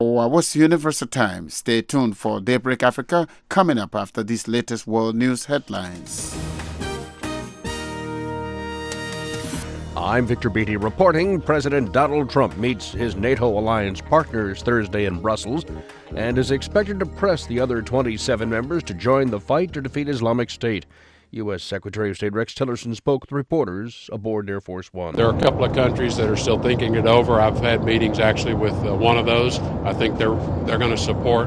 What's Universal Time? Stay tuned for Daybreak Africa coming up after these latest world news headlines. I'm Victor Beattie reporting. President Donald Trump meets his NATO alliance partners Thursday in Brussels and is expected to press the other 27 members to join the fight to defeat Islamic State. U.S. Secretary of State Rex Tillerson spoke with reporters aboard Air Force One. There are a couple of countries that are still thinking it over. I've had meetings actually with one of those. I think they're going to support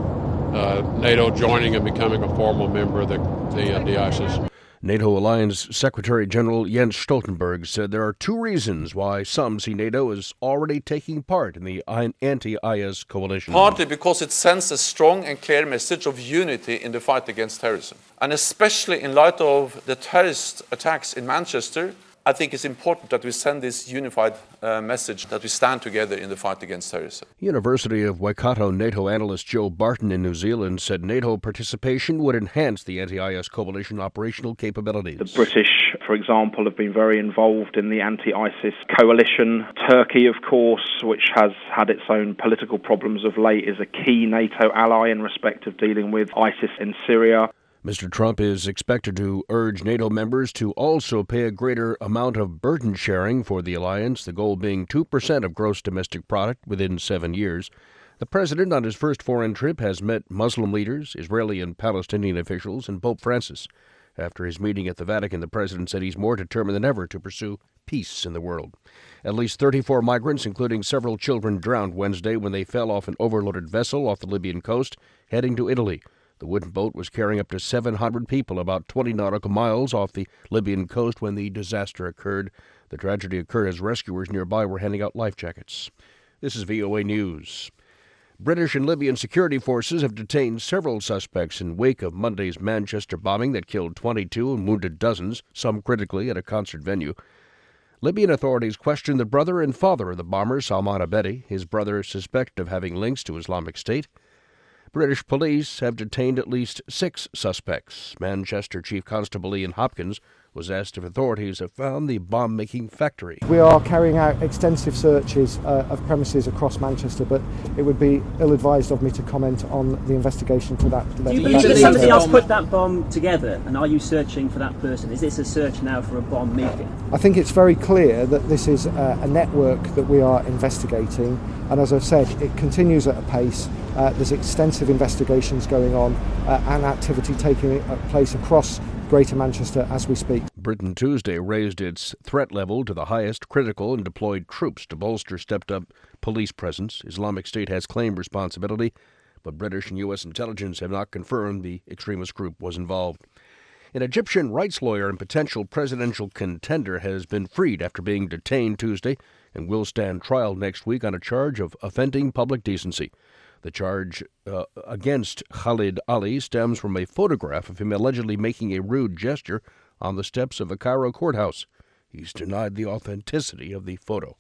NATO joining and becoming a formal member of the ISIS. NATO Alliance Secretary General Jens Stoltenberg said there are two reasons why some see NATO as already taking part in the anti-IS coalition. Partly because it sends a strong and clear message of unity in the fight against terrorism. And especially in light of the terrorist attacks in Manchester, I think it's important that we send this unified message that we stand together in the fight against terrorism. University of Waikato NATO analyst Joe Barton in New Zealand said NATO participation would enhance the anti-IS coalition operational capabilities. The British, for example, have been very involved in the anti-ISIS coalition. Turkey, of course, which has had its own political problems of late, is a key NATO ally in respect of dealing with ISIS in Syria. Mr. Trump is expected to urge NATO members to also pay a greater amount of burden sharing for the alliance, the goal being 2% of gross domestic product within 7 years. The president, on his first foreign trip, has met Muslim leaders, Israeli and Palestinian officials, and Pope Francis. After his meeting at the Vatican, the president said he's more determined than ever to pursue peace in the world. At least 34 migrants, including several children, drowned Wednesday when they fell off an overloaded vessel off the Libyan coast, heading to Italy. The wooden boat was carrying up to 700 people about 20 nautical miles off the Libyan coast when the disaster occurred. The tragedy occurred as rescuers nearby were handing out life jackets. This is VOA News. British and Libyan security forces have detained several suspects in wake of Monday's Manchester bombing that killed 22 and wounded dozens, some critically, at a concert venue. Libyan authorities questioned the brother and father of the bomber, Salman Abedi. His brother is suspected of having links to Islamic State. British police have detained at least 6 suspects. Manchester Chief Constable Ian Hopkins was asked if authorities have found the bomb-making factory. We are carrying out extensive searches of premises across Manchester, but it would be ill-advised of me to comment on the investigation for that. Do you believe that somebody else put that bomb together, and are you searching for that person? Is this a search now for a bomb maker? I think it's very clear that this is a network that we are investigating, and as I've said, it continues at a pace. There's extensive investigations going on and activity taking place across Greater Manchester as we speak. Britain Tuesday raised its threat level to the highest critical and deployed troops to bolster stepped-up police presence. Islamic State has claimed responsibility, but British and U.S. intelligence have not confirmed the extremist group was involved. An Egyptian rights lawyer and potential presidential contender has been freed after being detained Tuesday and will stand trial next week on a charge of offending public decency. The charge against Khalid Ali stems from a photograph of him allegedly making a rude gesture on the steps of a Cairo courthouse. He's denied the authenticity of the photo.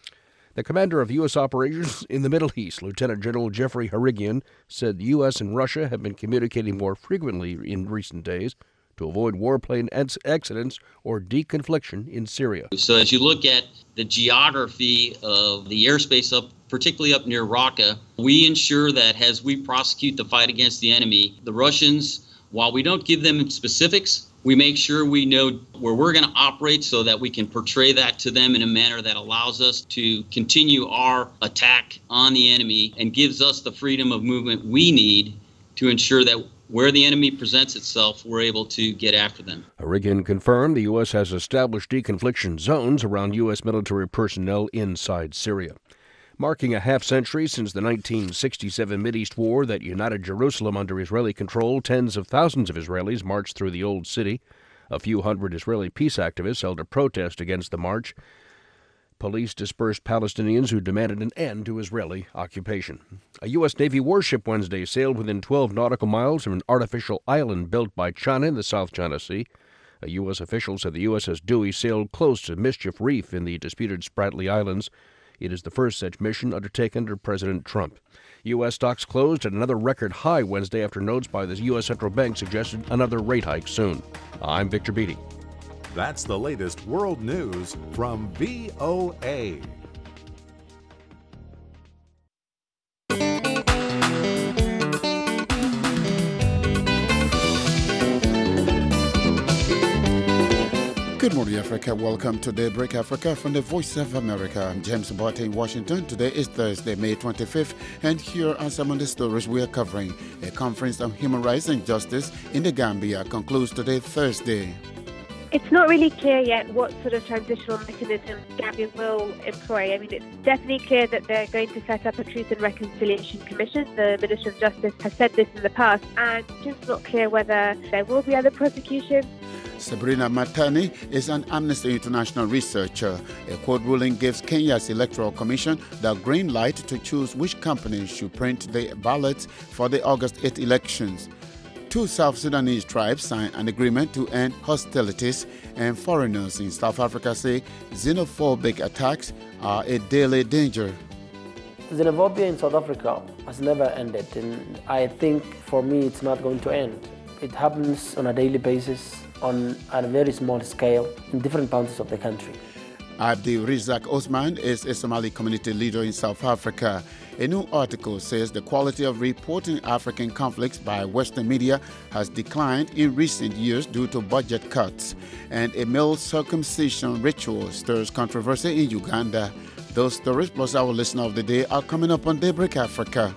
The commander of U.S. operations in the Middle East, Lieutenant General Jeffrey Harigian, said the U.S. and Russia have been communicating more frequently in recent days to avoid warplane accidents or deconfliction in Syria. So as you look at the geography of the airspace particularly up near Raqqa, we ensure that as we prosecute the fight against the enemy, the Russians, while we don't give them specifics, we make sure we know where we're going to operate so that we can portray that to them in a manner that allows us to continue our attack on the enemy and gives us the freedom of movement we need to ensure that where the enemy presents itself, we're able to get after them. Harigian confirmed the U.S. has established deconfliction zones around U.S. military personnel inside Syria. Marking a half-century since the 1967 Mideast War that united Jerusalem under Israeli control, tens of thousands of Israelis marched through the Old City. A few hundred Israeli peace activists held a protest against the march. Police dispersed Palestinians who demanded an end to Israeli occupation. A U.S. Navy warship Wednesday sailed within 12 nautical miles of an artificial island built by China in the South China Sea. A U.S. official said the USS Dewey sailed close to Mischief Reef in the disputed Spratly Islands. It is the first such mission undertaken under President Trump. U.S. stocks closed at another record high Wednesday after notes by the U.S. Central Bank suggested another rate hike soon. I'm Victor Beattie. That's the latest world news from VOA. morning, Africa. Welcome to Daybreak Africa from the Voice of America. I'm James Botte in Washington. Today is Thursday, May 25th, and here are some of the stories we are covering. A conference on human rights and justice in the Gambia concludes today, Thursday. It's not really clear yet what sort of transitional mechanism Gambia will employ. I mean, it's definitely clear that they're going to set up a Truth and Reconciliation Commission. The Minister of Justice has said this in the past, and it's not clear whether there will be other prosecutions. Sabrina Matani is an Amnesty International researcher. A court ruling gives Kenya's Electoral Commission the green light to choose which companies should print the ballots for the August 8 elections. 2 South Sudanese tribes signed an agreement to end hostilities, and foreigners in South Africa say xenophobic attacks are a daily danger. Xenophobia in South Africa has never ended, and I think for me it's not going to end. It happens on a daily basis, on a very small scale, in different parts of the country. Abdi Rizak Osman is a Somali community leader in South Africa. A new article says the quality of reporting African conflicts by Western media has declined in recent years due to budget cuts. And a male circumcision ritual stirs controversy in Uganda. Those stories plus our listener of the day are coming up on Daybreak Africa.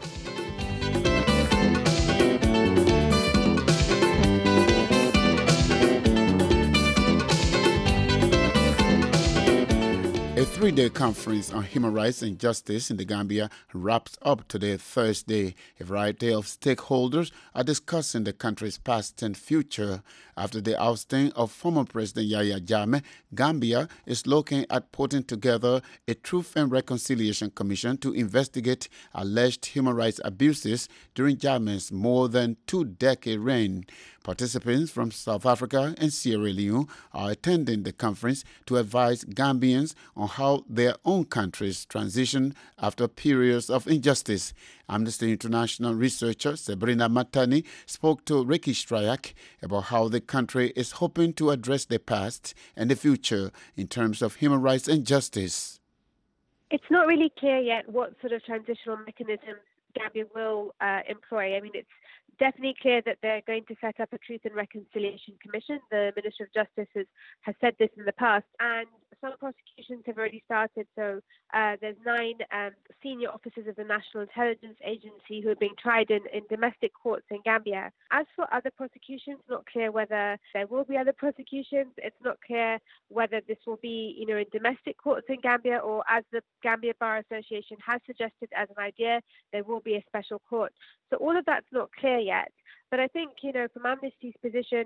A 3-day conference on human rights and justice in the Gambia wraps up today, Thursday. A variety of stakeholders are discussing the country's past and future. After the ousting of former President Yahya Jammeh, Gambia is looking at putting together a Truth and Reconciliation Commission to investigate alleged human rights abuses during Jammeh's more than 2-decade reign. Participants from South Africa and Sierra Leone are attending the conference to advise Gambians on how their own countries transition after periods of injustice. Amnesty International researcher Sabrina Matani spoke to Ricky Strayak about how the country is hoping to address the past and the future in terms of human rights and justice. It's not really clear yet what sort of transitional mechanisms Gambia will employ. I mean, it's definitely clear that they're going to set up a Truth and Reconciliation Commission. The Minister of Justice has said this in the past, and some prosecutions have already started. So there's 9 senior officers of the National Intelligence Agency who are being tried in domestic courts in Gambia. As for other prosecutions, not clear whether there will be other prosecutions. It's not clear whether this will be, in domestic courts in Gambia, or as the Gambia Bar Association has suggested as an idea, there will be a special court. So all of that's not clear yet. But I think, from Amnesty's position,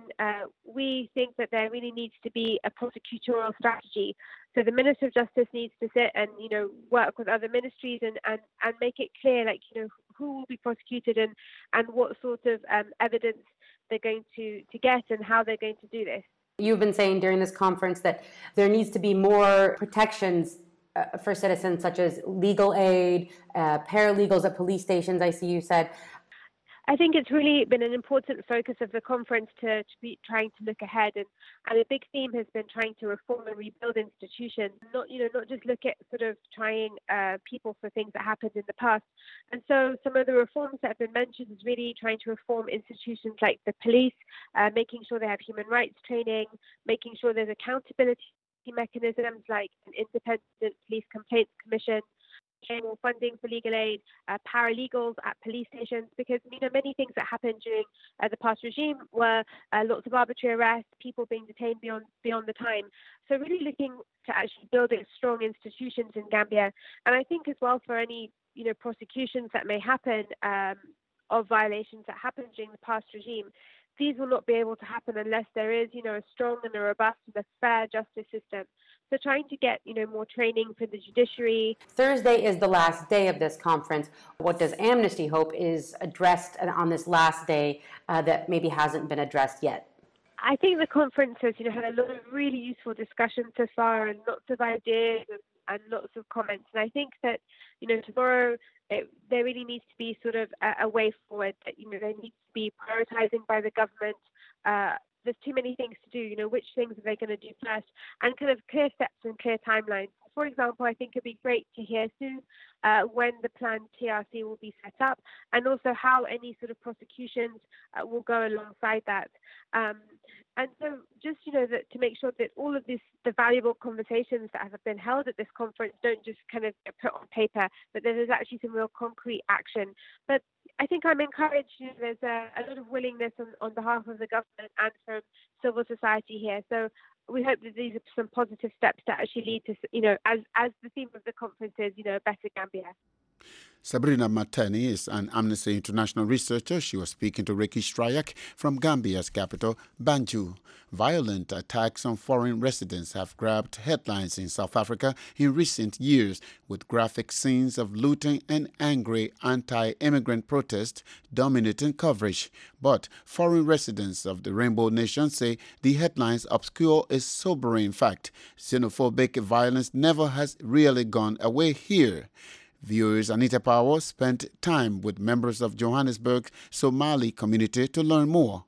we think that there really needs to be a prosecutorial strategy. So the Minister of Justice needs to sit and, work with other ministries and make it clear, who will be prosecuted and what sort of evidence they're going to get and how they're going to do this. You've been saying during this conference that there needs to be more protections for citizens, such as legal aid, paralegals at police stations, I see you said. I think it's really been an important focus of the conference to be trying to look ahead, and a big theme has been trying to reform and rebuild institutions, not just look at sort of trying people for things that happened in the past. And so some of the reforms that have been mentioned is really trying to reform institutions like the police, making sure they have human rights training, making sure there's accountability mechanisms like an independent police complaints commission, more funding for legal aid, paralegals at police stations, because many things that happened during the past regime were lots of arbitrary arrests, people being detained beyond the time. So really looking to actually building strong institutions in Gambia, and I think as well for any prosecutions that may happen of violations that happened during the past regime. These will not be able to happen unless there is, a strong and a robust and a fair justice system. So trying to get, more training for the judiciary. Thursday is the last day of this conference. What does Amnesty hope is addressed on this last day that maybe hasn't been addressed yet? I think the conference has, had a lot of really useful discussions so far and lots of ideas and lots of comments. And I think that, tomorrow there really needs to be sort of a way forward that, there needs to be prioritizing by the government. There's too many things to do, which things are they going to do first, and kind of clear steps and clear timelines. for example, I think it'd be great to hear soon when the planned TRC will be set up, and also how any sort of prosecutions will go alongside that. And so just, that to make sure that all of the valuable conversations that have been held at this conference don't just kind of get put on paper, but that there's actually some real concrete action. But I think I'm encouraged. There's a lot of willingness on behalf of the government and from civil society here. So we hope that these are some positive steps that actually lead to, as the theme of the conference is, a better Gambia. Sabrina Mateni is an Amnesty International researcher. She was speaking to Ricky Strayak from Gambia's capital, Banjul. Violent attacks on foreign residents have grabbed headlines in South Africa in recent years, with graphic scenes of looting and angry anti-immigrant protests dominating coverage. But foreign residents of the Rainbow Nation say the headlines obscure a sobering fact. Xenophobic violence never has really gone away here. Viewers Anita Power spent time with members of Johannesburg's Somali community to learn more.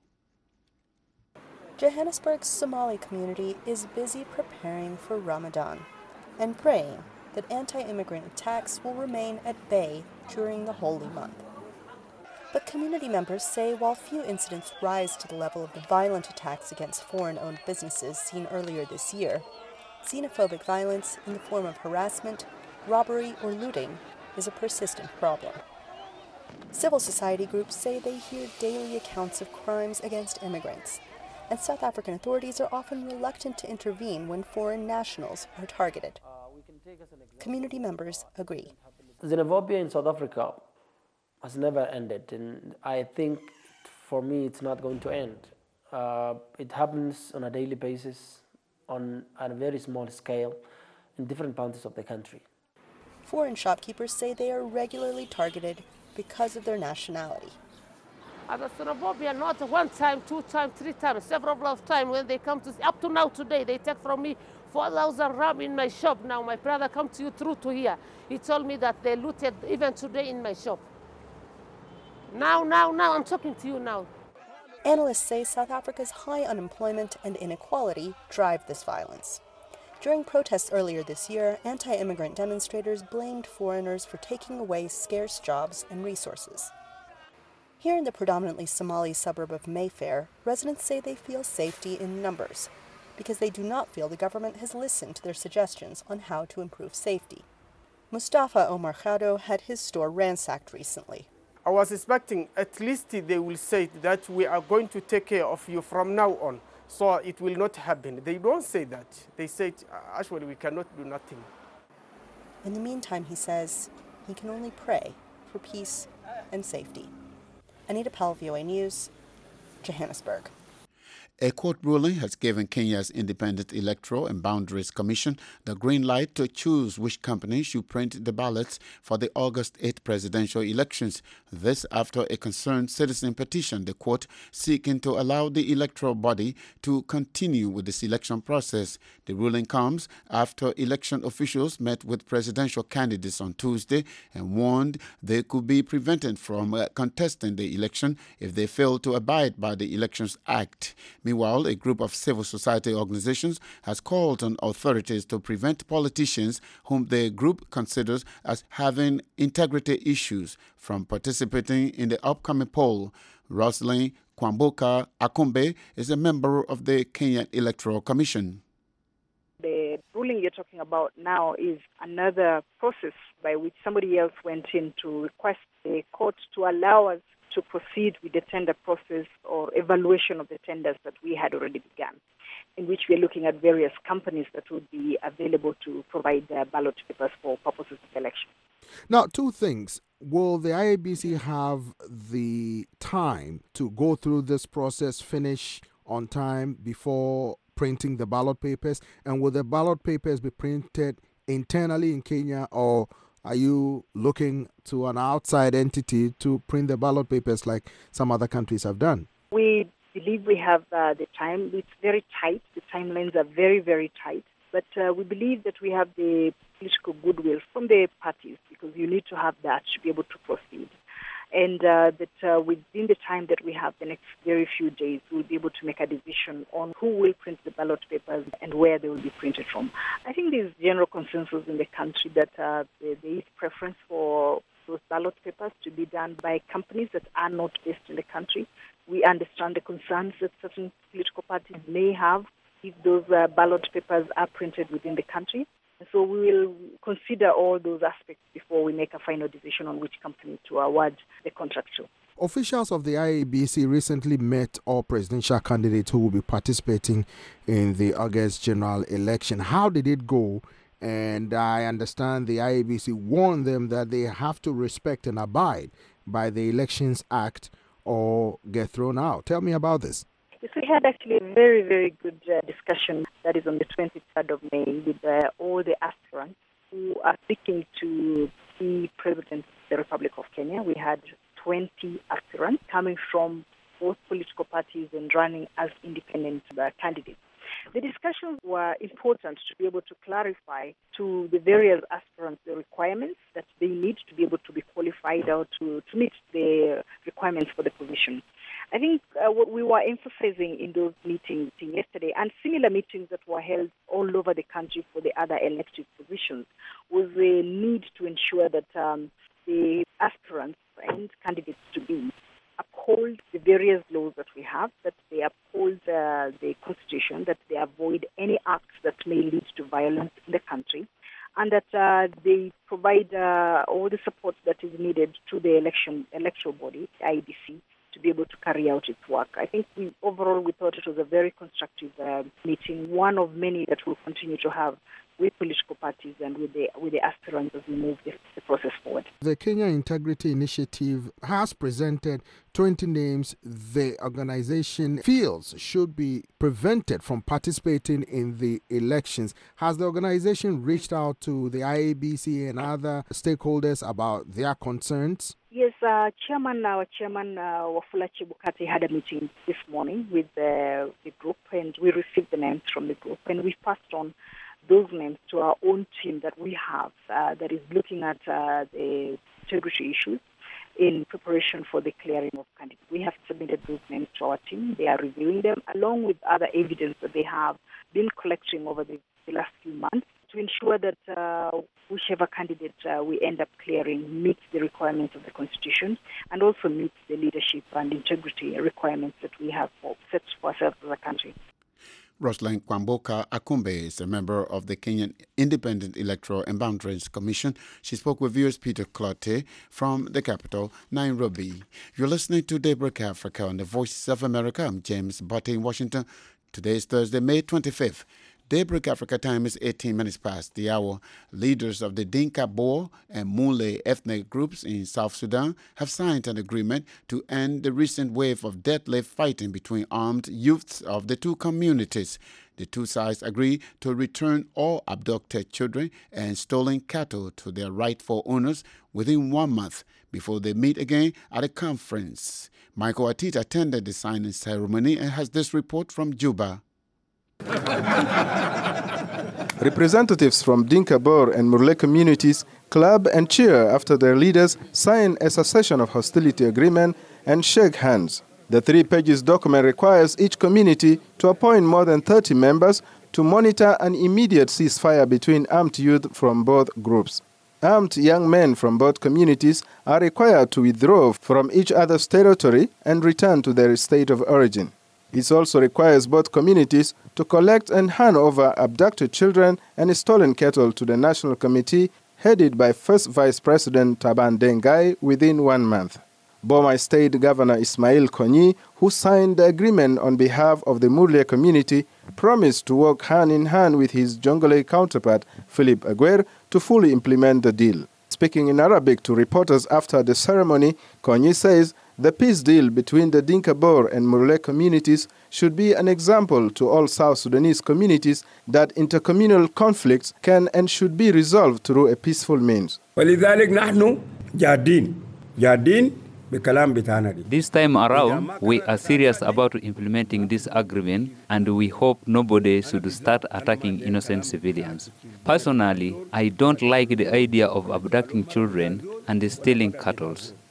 Johannesburg's Somali community is busy preparing for Ramadan and praying that anti-immigrant attacks will remain at bay during the holy month. But community members say while few incidents rise to the level of the violent attacks against foreign-owned businesses seen earlier this year, xenophobic violence in the form of harassment, robbery, or looting is a persistent problem. Civil society groups say they hear daily accounts of crimes against immigrants, and South African authorities are often reluctant to intervene when foreign nationals are targeted. Community members agree. Xenophobia in South Africa has never ended, and I think for me it's not going to end. It happens on a daily basis, on a very small scale, in different parts of the country. Foreign shopkeepers say they are regularly targeted because of their nationality. Xenophobia, not one time, 2 times, 3 times, several of times when they come to, up to now today, they take from me 4,000 rand in my shop. Now my brother come to you through to here. He told me that they looted even today in my shop. Now, I'm talking to you now. Analysts say South Africa's high unemployment and inequality drive this violence. During protests earlier this year, anti-immigrant demonstrators blamed foreigners for taking away scarce jobs and resources. Here in the predominantly Somali suburb of Mayfair, residents say they feel safety in numbers because they do not feel the government has listened to their suggestions on how to improve safety. Mustafa Omar Khado had his store ransacked recently. I was expecting at least they will say that we are going to take care of you from now on. So it will not happen. They don't say that. They say, actually, we cannot do nothing. In the meantime, he says, he can only pray for peace and safety. Anita Powell, VOA News, Johannesburg. A court ruling has given Kenya's Independent Electoral and Boundaries Commission the green light to choose which company should print the ballots for the August 8 presidential elections. This after a concerned citizen petitioned the court seeking to allow the electoral body to continue with the selection process. The ruling comes after election officials met with presidential candidates on Tuesday and warned they could be prevented from contesting the election if they fail to abide by the Elections Act. Meanwhile, a group of civil society organizations has called on authorities to prevent politicians whom the group considers as having integrity issues from participating in the upcoming poll. Rosalind Kwamboka Akumbe is a member of the Kenyan Electoral Commission. The ruling you're talking about now is another process by which somebody else went in to request the court to allow us to proceed with the tender process or evaluation of the tenders that we had already begun, in which we are looking at various companies that would be available to provide their ballot papers for purposes of election. Now, 2 things. Will the IEBC have the time to go through this process, finish on time before printing the ballot papers? And will the ballot papers be printed internally in Kenya, or are you looking to an outside entity to print the ballot papers like some other countries have done? We believe we have the time. It's very tight. The timelines are very, very tight. But we believe that we have the political goodwill from the parties, because you need to have that to be able to proceed. and that within the time that we have, the next very few days, we'll be able to make a decision on who will print the ballot papers and where they will be printed from. I think there's general consensus in the country that there is preference for those ballot papers to be done by companies that are not based in the country. We understand the concerns that certain political parties may have if those ballot papers are printed within the country. So we will consider all those aspects before we make a final decision on which company to award the contract to. Officials of the IEBC recently met all presidential candidates who will be participating in the August general election. How did it go? And I understand the IEBC warned them that they have to respect and abide by the Elections Act or get thrown out. Tell me about this. Yes, we had actually a very, very good discussion that is on the 23rd of May with all the aspirants who are seeking to be president of the Republic of Kenya. We had 20 aspirants coming from both political parties and running as independent candidates. The discussions were important to be able to clarify to the various aspirants the requirements that they need to be able to be qualified or to meet the requirements for the position. I think what we were emphasizing in those meetings yesterday and similar meetings that were held all over the country for the other elected positions was the need to ensure that the aspirants and candidates to be uphold the various laws that we have, that they uphold the Constitution, that they avoid any acts that may lead to violence in the country, and that they provide all the support that is needed to the electoral body, the IEBC, to be able to carry out its work. I think overall we thought it was a very constructive meeting, one of many that we'll continue to have with political parties and with the aspirants as we move the process forward. The Kenya Integrity Initiative has presented 20 names the organization feels should be prevented from participating in the elections. Has the organization reached out to the IEBC and other stakeholders about their concerns? Yes, our chairman, Wafula Chebukati, had a meeting this morning with the group, and we received the names from the group, and we passed on those names to our own team that we have that is looking at the integrity issues in preparation for the clearing of candidates. We have submitted those names to our team. They are reviewing them along with other evidence that they have been collecting over the last few months to ensure that whichever candidate we end up clearing meets the requirements of the Constitution and also meets the leadership and integrity requirements that we have set for ourselves as a country. Rosalind Kwamboka Akumbe is a member of the Kenyan Independent Electoral and Boundaries Commission. She spoke with viewers Peter Clotte from the capital, Nairobi. You're listening to Daybreak Africa on the Voices of America. I'm James Botte in Washington. Today is Thursday, May 25th. Daybreak Africa time is 18 minutes past the hour. Leaders of the Dinka Boer and Mule ethnic groups in South Sudan have signed an agreement to end the recent wave of deadly fighting between armed youths of the two communities. The two sides agree to return all abducted children and stolen cattle to their rightful owners within 1 month before they meet again at a conference. Michael Atit attended the signing ceremony and has this report from Juba. Representatives from Dinka Boer and Murle communities clap and cheer after their leaders sign a cessation of hostility agreement and shake hands. The 3-page document requires each community to appoint more than 30 members to monitor an immediate ceasefire between armed youth from both groups. Armed young men from both communities are required to withdraw from each other's territory and return to their state of origin. It also requires both communities to collect and hand over abducted children and stolen cattle to the National Committee headed by First Vice President Taban Dengai within 1 month. Boma State Governor Ismail Konyi, who signed the agreement on behalf of the Murle community, promised to work hand in hand with his Jongole counterpart, Philip Aguer, to fully implement the deal. Speaking in Arabic to reporters after the ceremony, Konyi says the peace deal between the Dinka Boer and Murle communities should be an example to all South Sudanese communities that intercommunal conflicts can and should be resolved through a peaceful means. This time around, we are serious about implementing this agreement, and we hope nobody should start attacking innocent civilians. Personally, I don't like the idea of abducting children and stealing cattle.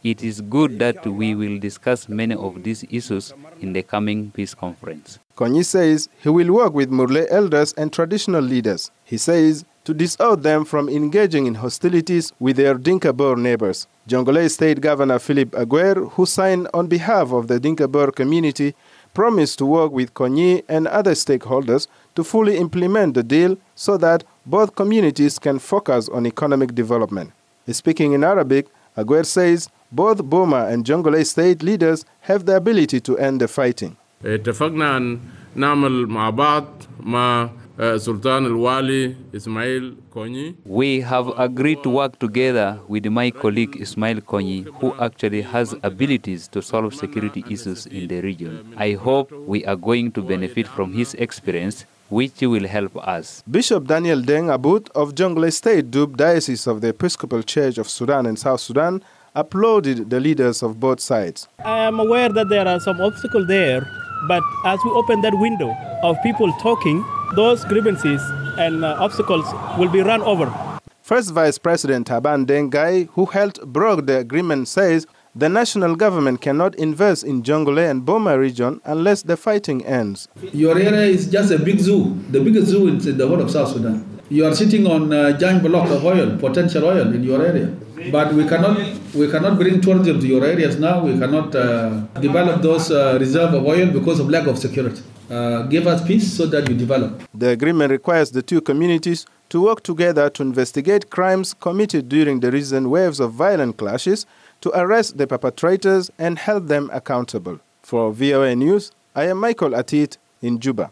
It is good that we will discuss many of these issues in the coming peace conference. Konyi says he will work with Murle elders and traditional leaders. He says to dissuade them from engaging in hostilities with their Dinka Bor neighbors. Jonglei State Governor Philip Aguer, who signed on behalf of the Dinka Bor community, promised to work with Konyi and other stakeholders to fully implement the deal so that both communities can focus on economic development. Speaking in Arabic, Aguer says both Boma and Jonglei State leaders have the ability to end the fighting. اتفقنا أن نعمل مع بعض مع سلطان الوالي إسماعيل كوني. We have agreed to work together with my colleague Ismail Konyi, who actually has abilities to solve security issues in the region. I hope we are going to benefit from his experience, which will help us. Bishop Daniel Deng Abut of Jonglei State Dub Diocese of the Episcopal Church of Sudan and South Sudan applauded the leaders of both sides. I am aware that there are some obstacles there, but as we open that window of people talking, those grievances and obstacles will be run over. First Vice President Taban Dengai, who helped broker the agreement, says the national government cannot invest in Jonglei and Boma region unless the fighting ends. Your area is just a big zoo. The biggest zoo is in the whole of South Sudan. You are sitting on a giant block of oil, potential oil in your area. But we cannot bring tourism to your areas now. We cannot develop those reserve of oil because of lack of security. Give us peace so that we develop. The agreement requires the two communities to work together to investigate crimes committed during the recent waves of violent clashes, to arrest the perpetrators and hold them accountable. For VOA News, I am Michael Atit in Juba.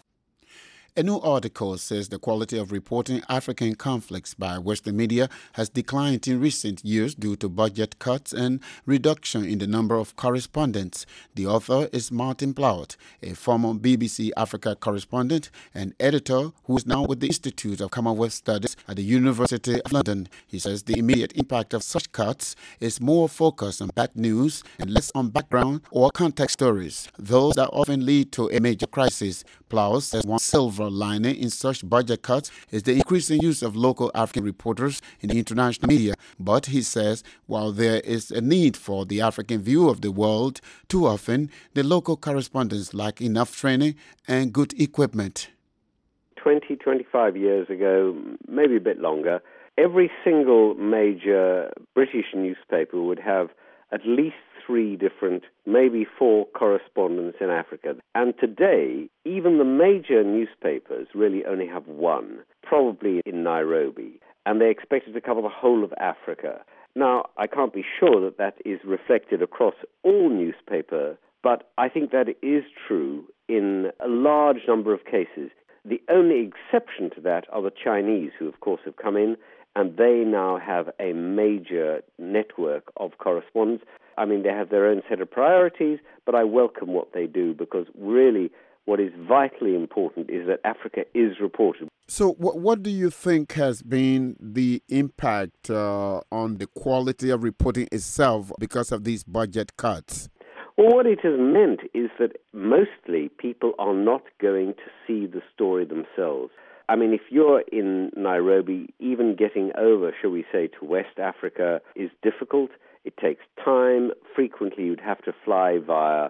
A new article says the quality of reporting African conflicts by Western media has declined in recent years due to budget cuts and reduction in the number of correspondents. The author is Martin Plaut, a former BBC Africa correspondent and editor who is now with the Institute of Commonwealth Studies at the University of London. He says the immediate impact of such cuts is more focused on bad news and less on background or context stories, those that often lead to a major crisis. Plaut says one silver lining in such budget cuts is the increasing use of local African reporters in the international media. But he says while there is a need for the African view of the world, too often the local correspondents lack enough training and good equipment. 20, 25 years ago, maybe a bit longer, every single major British newspaper would have at least 3 different, maybe 4 correspondents in Africa. And today, even the major newspapers really only have 1, probably in Nairobi, and they're expected to cover the whole of Africa. Now, I can't be sure that that is reflected across all newspapers, but I think that is true in a large number of cases. The only exception to that are the Chinese, who of course have come in, and they now have a major network of correspondents. I mean, they have their own set of priorities, but I welcome what they do, because really what is vitally important is that Africa is reported. So what do you think has been the impact on the quality of reporting itself because of these budget cuts? Well, what it has meant is that mostly people are not going to see the story themselves. I mean, if you're in Nairobi, even getting over, shall we say, to West Africa is difficult. It takes time. Frequently, you'd have to fly via,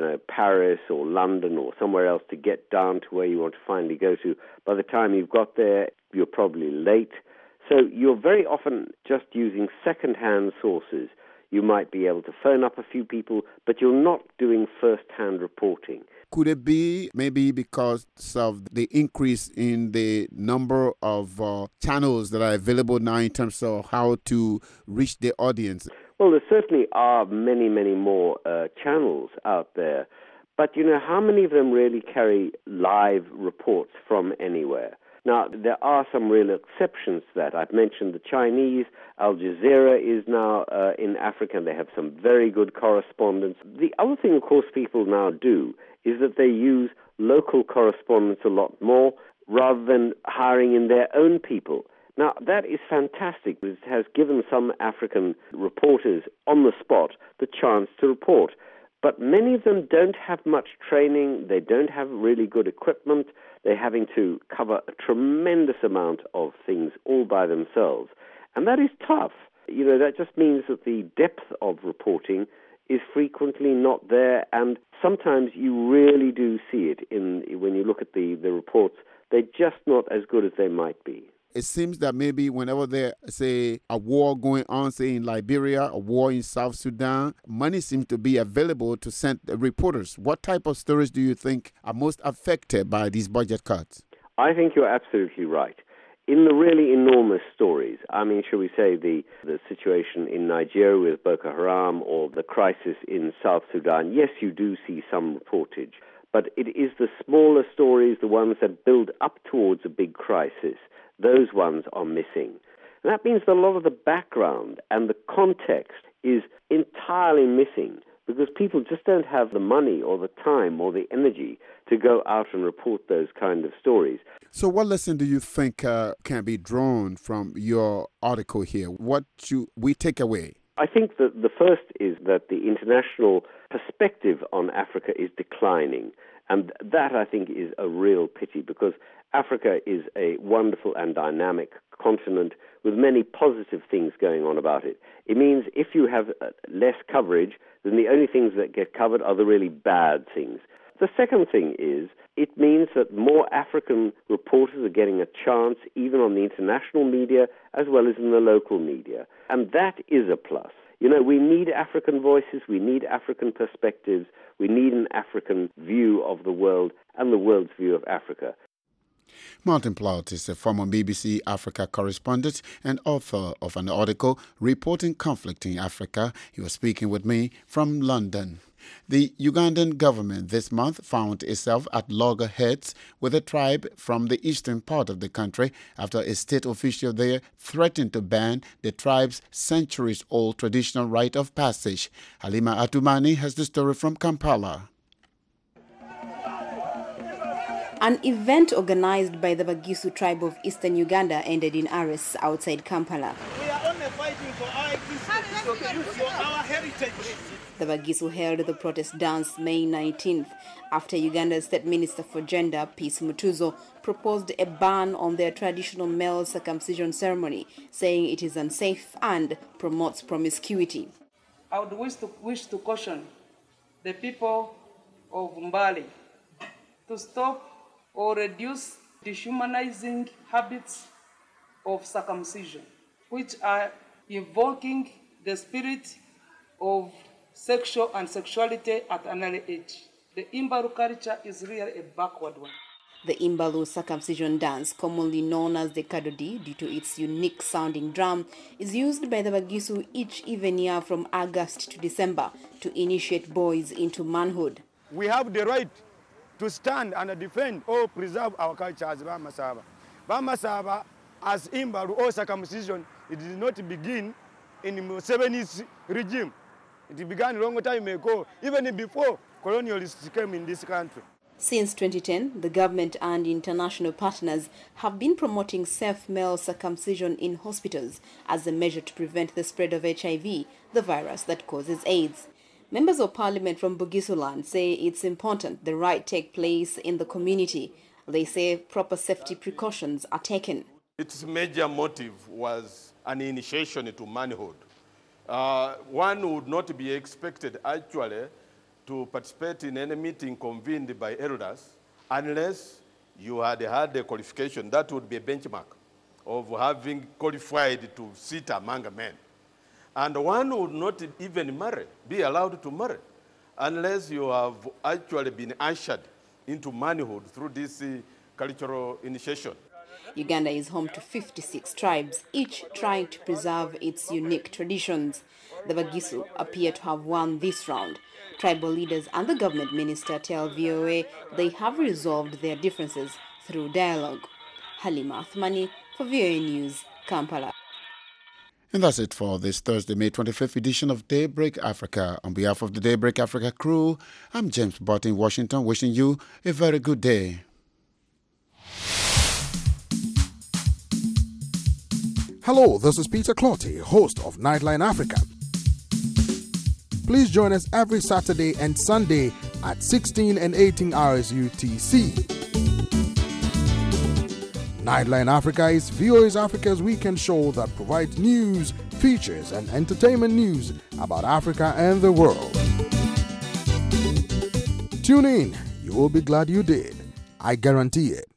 Paris or London or somewhere else to get down to where you want to finally go to. By the time you've got there, you're probably late. So you're very often just using second-hand sources. You might be able to phone up a few people, but you're not doing first-hand reporting. Could it be maybe because of the increase in the number of channels that are available now in terms of how to reach the audience? Well, there certainly are many, many more channels out there. But, how many of them really carry live reports from anywhere? Now, there are some real exceptions to that. I've mentioned the Chinese. Al Jazeera is now in Africa, and they have some very good correspondents. The other thing, of course, people now do is that they use local correspondents a lot more rather than hiring in their own people. Now, that is fantastic. It has given some African reporters on the spot the chance to report. But many of them don't have much training. They don't have really good equipment. They're having to cover a tremendous amount of things all by themselves. And that is tough. That just means that the depth of reporting is frequently not there, and sometimes you really do see it when you look at the reports. They're just not as good as they might be. It seems that maybe whenever there's, say, a war going on, say in Liberia, a war in South Sudan, money seems to be available to send reporters. What type of stories do you think are most affected by these budget cuts? I think you're absolutely right. In the really enormous stories, shall we say the situation in Nigeria with Boko Haram or the crisis in South Sudan, yes, you do see some reportage. But it is the smaller stories, the ones that build up towards a big crisis. Those ones are missing. And that means that a lot of the background and the context is entirely missing because people just don't have the money or the time or the energy to go out and report those kind of stories. So what lesson do you think can be drawn from your article here? What should we take away? I think that the first is that the international perspective on Africa is declining. And that, I think, is a real pity because Africa is a wonderful and dynamic continent with many positive things going on about it. It means if you have less coverage, then the only things that get covered are the really bad things. The second thing is it means that more African reporters are getting a chance even on the international media as well as in the local media. And that is a plus. We need African voices, we need African perspectives, we need an African view of the world and the world's view of Africa. Martin Plaut is a former BBC Africa correspondent and author of an article reporting conflict in Africa. He was speaking with me from London. The Ugandan government this month found itself at loggerheads with a tribe from the eastern part of the country after a state official there threatened to ban the tribe's centuries-old traditional rite of passage. Halima Atumani has the story from Kampala. An event organized by the Bagisu tribe of eastern Uganda ended in Ares outside Kampala. We are only fighting for our heritage. The Bagisu held the protest dance May 19th after Uganda's State Minister for Gender, Peace Mutuzo, proposed a ban on their traditional male circumcision ceremony, saying it is unsafe and promotes promiscuity. I would wish to caution the people of Mbale to stop or reduce dehumanizing habits of circumcision, which are invoking the spirit of sexual and sexuality at an early age. The Imbalu culture is really a backward one. The Imbalu circumcision dance, commonly known as the Kadodi due to its unique sounding drum, is used by the Bagisu each even year from August to December to initiate boys into manhood. We have the right to stand and defend or preserve our culture as Bamasaba. Bamasaba, as Imbalu or circumcision, it did not begin in the Museveni's regime. It began a long time ago, even before colonialists came in this country. Since 2010, the government and international partners have been promoting safe male circumcision in hospitals as a measure to prevent the spread of HIV, the virus that causes AIDS. Members of parliament from Bugisuland say it's important the rite take place in the community. They say proper safety precautions are taken. Its major motive was an initiation to manhood. One would not be expected actually to participate in any meeting convened by elders unless you had had a qualification. That would be a benchmark of having qualified to sit among men. And one would not even be allowed to marry unless you have actually been ushered into manhood through this cultural initiation. Uganda is home to 56 tribes, each trying to preserve its unique traditions. The Bagisu appear to have won this round. Tribal leaders and the government minister tell VOA they have resolved their differences through dialogue. Halima Athmani for VOA News, Kampala. And that's it for this Thursday, May 25th edition of Daybreak Africa. On behalf of the Daybreak Africa crew, I'm James Bott in Washington, wishing you a very good day. Hello, this is Peter Clotty, host of Nightline Africa. Please join us every Saturday and Sunday at 16 and 18 hours UTC. Nightline Africa is VOA's Africa's weekend show that provides news, features, and entertainment news about Africa and the world. Tune in. You will be glad you did. I guarantee it.